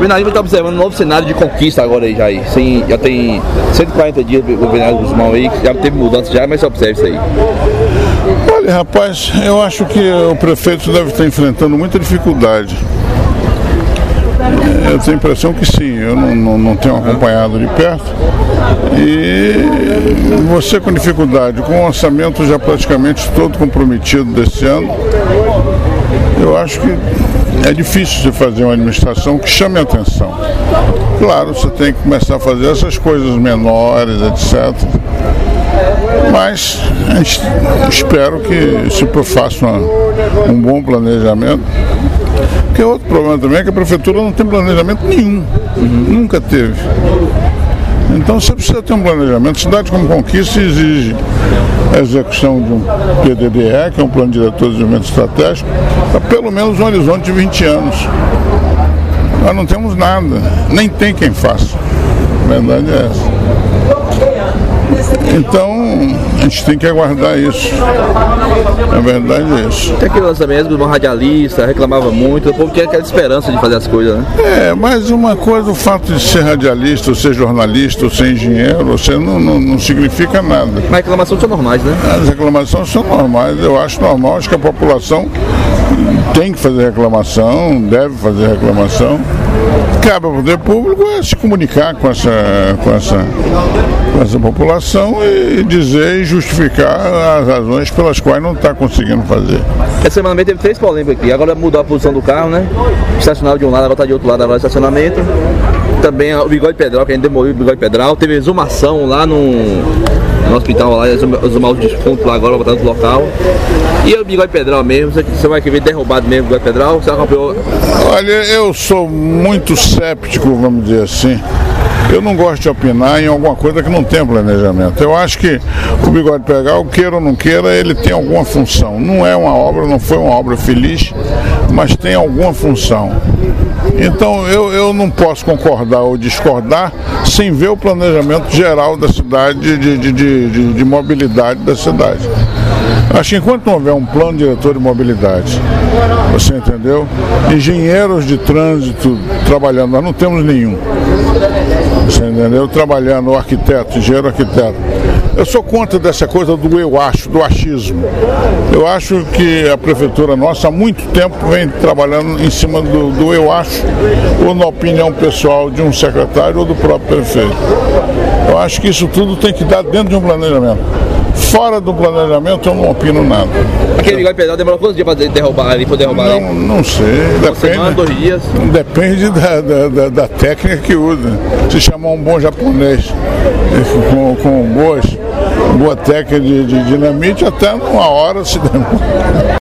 Governador Lima está observando um novo cenário de conquista agora aí, Jair. Já tem 140 dias do governador Guzmão aí, já teve mudança já, mas você observa isso aí. Olha, rapaz, eu acho que o prefeito deve estar enfrentando muita dificuldade. Eu tenho a impressão que sim, eu não tenho acompanhado de perto. E você com dificuldade, com o orçamento já praticamente todo comprometido desse ano, eu acho que é difícil você fazer uma administração que chame a atenção. Claro, você tem que começar a fazer essas coisas menores, etc. Mas espero que se faça um bom planejamento. Porque outro problema também é que a prefeitura não tem planejamento nenhum, nunca teve. Então você precisa ter um planejamento. Cidade como Conquista exige a execução de um PDDE, que é um Plano Diretor de Desenvolvimento Estratégico, para pelo menos um horizonte de 20 anos. Nós não temos nada, nem tem quem faça. A verdade é essa. Então, a gente tem que aguardar isso. A verdade é isso. Tem aquele lançamento, um radialista, reclamava muito, o povo tinha aquela esperança de fazer as coisas, né? Mas uma coisa, o fato de ser radialista, ou ser jornalista, ou ser engenheiro, não significa nada. Mas reclamações são normais, né? As reclamações são normais, eu acho normal, acho que a população tem que fazer reclamação, deve fazer reclamação. Cabe ao poder público se comunicar com essa população e dizer e justificar as razões pelas quais não está conseguindo fazer. Essa semana teve 3 polêmicas aqui, agora mudou a posição do carro, né? Estacionava de um lado, agora está de outro lado, agora estacionamento. Também o Bigode Pedral, que a gente demoliu o Bigode Pedral, teve exumação lá no hospital, lá, exumar os defuntos lá agora, botar no local. E o Bigode Pedral mesmo, você vai querer derrubado mesmo o Bigode Pedral? Você acompanhou? Olha, eu sou muito céptico, vamos dizer assim. Eu não gosto de opinar em alguma coisa que não tem planejamento. Eu acho que o Bigode Pedral, queira ou não queira, ele tem alguma função. Não é uma obra, não foi uma obra feliz, mas tem alguma função. Então eu não posso concordar ou discordar sem ver o planejamento geral da cidade, de mobilidade da cidade. Acho que enquanto não houver um plano diretor de mobilidade, você entendeu? Engenheiros de trânsito trabalhando, nós não temos nenhum. Você entendeu? Trabalhando, o arquiteto, engenheiro arquiteto. Eu sou contra dessa coisa do eu acho, do achismo. Eu acho que a prefeitura nossa há muito tempo vem trabalhando em cima do eu acho, ou na opinião pessoal de um secretário ou do próprio prefeito. Eu acho que isso tudo tem que dar dentro de um planejamento. Fora do planejamento eu não opino nada. Aquele Bigode Pedral demorou quantos dias para derrubar ali? Não sei. Uma semana, 2 dias? Depende da técnica que usa. Se chamar um bom japonês com boa técnica de dinamite, até 1 hora se demora.